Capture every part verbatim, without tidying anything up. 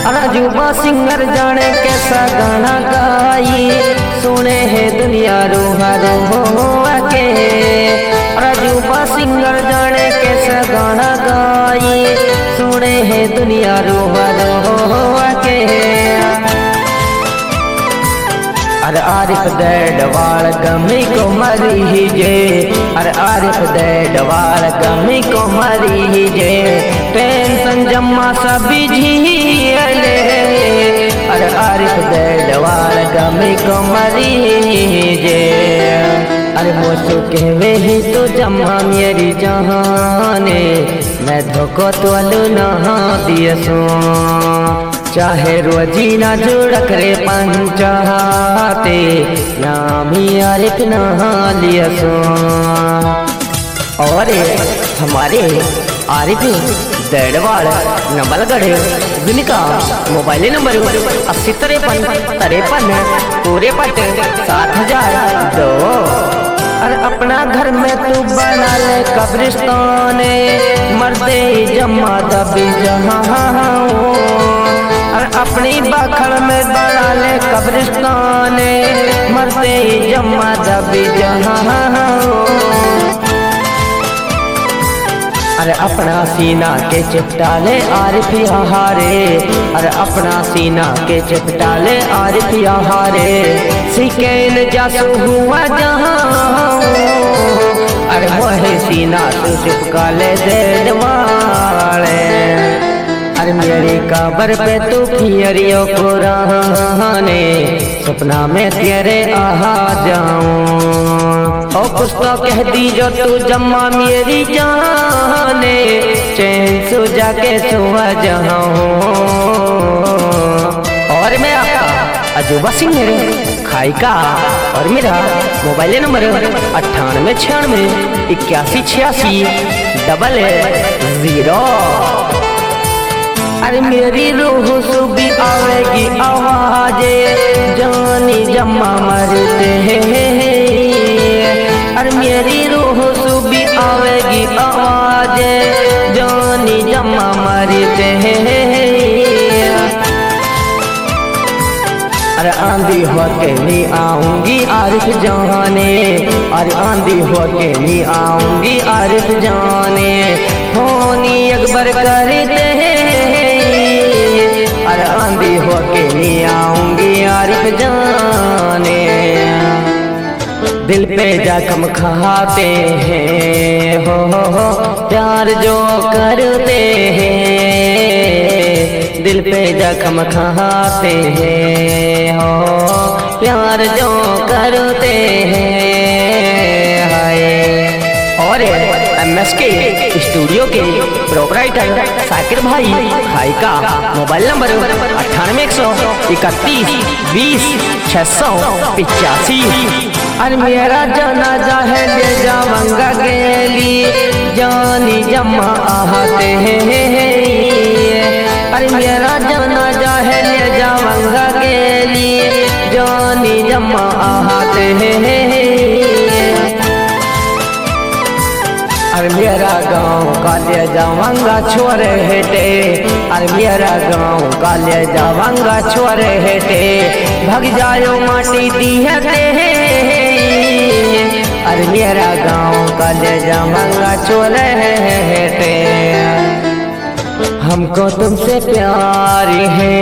अजूबा सिंगर जाने कैसा गाना गाई, सुने है दुनिया रोहा रोहा के। अजूबा सिंगर जाने कैसा गाना गाई, सुने है दुनिया रोहा रोहा के। अरे आरिफ देडवाल गमी को मरी जे, अरे आरिफ देडवाल गमी को मरी जे। टेंशन जम्मा सभी झीले, अरे आरिफ देडवाल गमी को मरी जे। अरे मोसो के वे ही तो जम्मा मेरी जहाने, मैं धोखो तो अलू नहा दिया सो। चाहे रोजी ना जुड़ करे पंचाते, नामी आरिफ नहा लिया सो। और हमारे आरिफ देडवाल नंबलगढ़ जिनका मोबाइल नंबर अस्सी तिरपन तिरपन पूरे पट सात हजार दो। अरे अपना घर में तू बना ले कब्रिस्तान, मर्दे जमा दबी जहाँ। अरे अपनी बाखड़ में बना ले कब्रिस्तान, मरते जमा दबी जहाँ। अरे अपना सीना के चिपटा ले आरिफ हारे, अरे अपना सीना के चिपटा ले आरिफ हारे। सिकेन जासू हुआ जहाँ, अरे वही सीना तू चिपका ले देडवाले। अरे मेरी कबर पे तू फिरियो पुराने, सपना में तेरे आ जाऊं। और कुछ तो कह दी जो तू जम्मा मेरी जाने, चैन सो जाके सुहा जाऊं। और मैं आपका अजूबा सिंगर खाई का, और मेरा मोबाइल नंबर अट्ठानवे छियानवे इक्यासी छियासी डबल जीरो। अरे मेरी रूह सुबी आवेगी आवाजे, जानी जम्मा मरते हैं। अरे मेरी रूह सुबी आवेगी आवाजे, जानी जम्मा मरते हैं। अरे आंधी होके नहीं आऊंगी आरिफ जाने, अरे आंधी होके नहीं आऊंगी आरिफ जाने। होनी अकबर करते हैं, अरे आंधी होके नहीं आऊंगी आरिफ जाने। दिल पे जख्म खाते हैं, हो हो हो प्यार जो करते हैं। दिल पे जख्म खाते हैं, हो प्यार जो करते हैं। हाय और एम एस के स्टूडियो के प्रोपराइटर साकिर भाई भाई का मोबाइल नंबर अट्ठानवे एक सौ इकतीस बीस छह सौ पिचासी। अरे मेरा जनाजा है ले जाऊंगा गेली, जानी जम्मा आते हैं। अरे मेरा जनाजा है ले जाऊंगा गेली, जानी जम्मा आते हैं। अरे मेरा गाँव का ले जाऊंगा छोरे हेटे, अरे मेरा गाँव का ले जाऊंगा छोरे हेटे। भग जायो माटी दी है, अरे मेरा गाँव का ले जाऊंगा छोरे हेटे। हमको तुमसे प्यार है,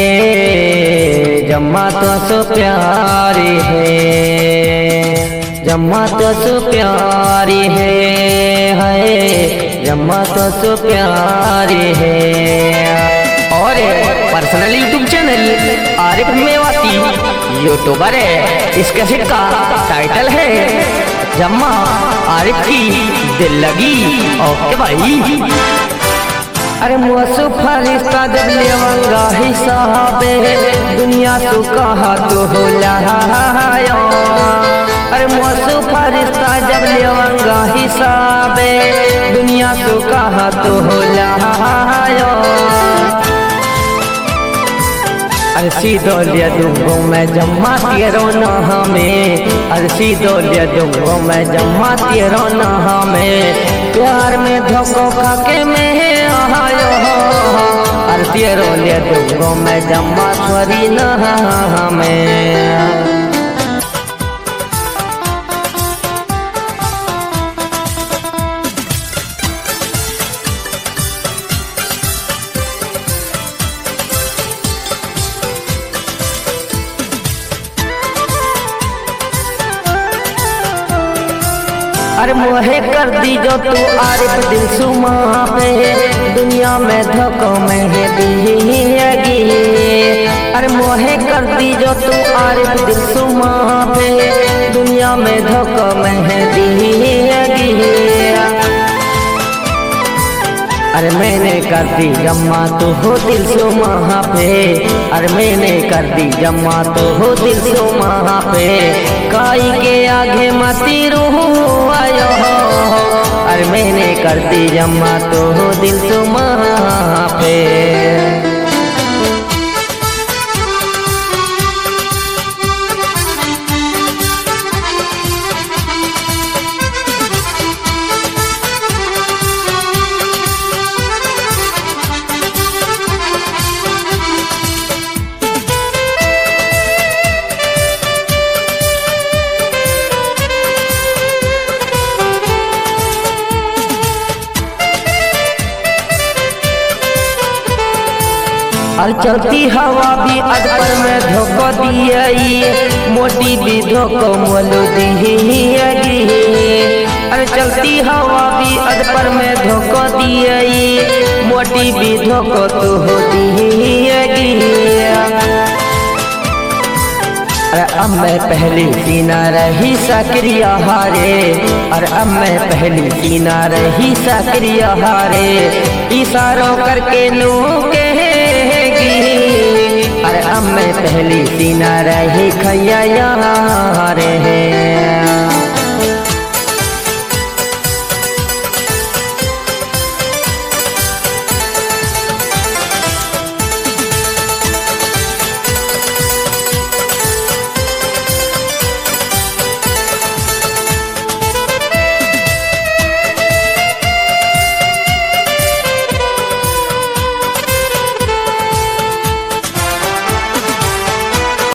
जम्मा तो सो प्यारी है। जम्मा तो सो प्यारी है, है जम्मा तो सो प्यारी है। और personal YouTube channel Arif Mewati YouTuber है, इस कैसेट का टाइटल है जम्मा आरिफ की दिल लगी। ओके भाई। अरे मुसु फरिश्ता जब लेवंगा हिसाबे, दुनिया तो कहा तो हो लायो। अरे मुसु फरिश्ता जब लेवंगा हिसाबे, दुनिया तो कहा तो हो लायो। अरे सीधो लिया दूंगो मैं जम्मा तेरो ना हमें, अरे सीधो लिया दूंगो मैं जम्मा तेरो ना हमें। प्यार में धोखो खाके मैं आयो, अरे तेरो ले दूंगो मैं जम्मा छोरी नहा में। अरे मोहे कर दी जो तू आरिफ दिल सुमा पे, दुनिया में धोखो में है दिएगी। अरे मोहे कर दी जो तू आरिफ दिल सुमा पे, दुनिया में धोखो में है दिएगी। अरे मैंने कर दी जम्मा तो हो दिल सो महा पे, अरे मैंने कर दी जम्मा तो हो दिल सो महा पे। काई के आगे मती रूह आयो हो, अरे मैंने कर दी जम्मा तो हो दिल सो महा पे। और चलती हवा भी अदपर में धोखो दिए, मोटी भी धोखो मोलो दिएगी। अरे चलती हवा भी अदपर में धोखो दिए, मोटी भी धोखो तो हो दिएगी। अरे अब मैं पहली सीना रही सक्रिया हारे, अरे अब मैं पहली सीना रही सक्रिया हारे। इशारों करके नू कहेगी, अरे अब मैं पहली सीना रही खैया रे।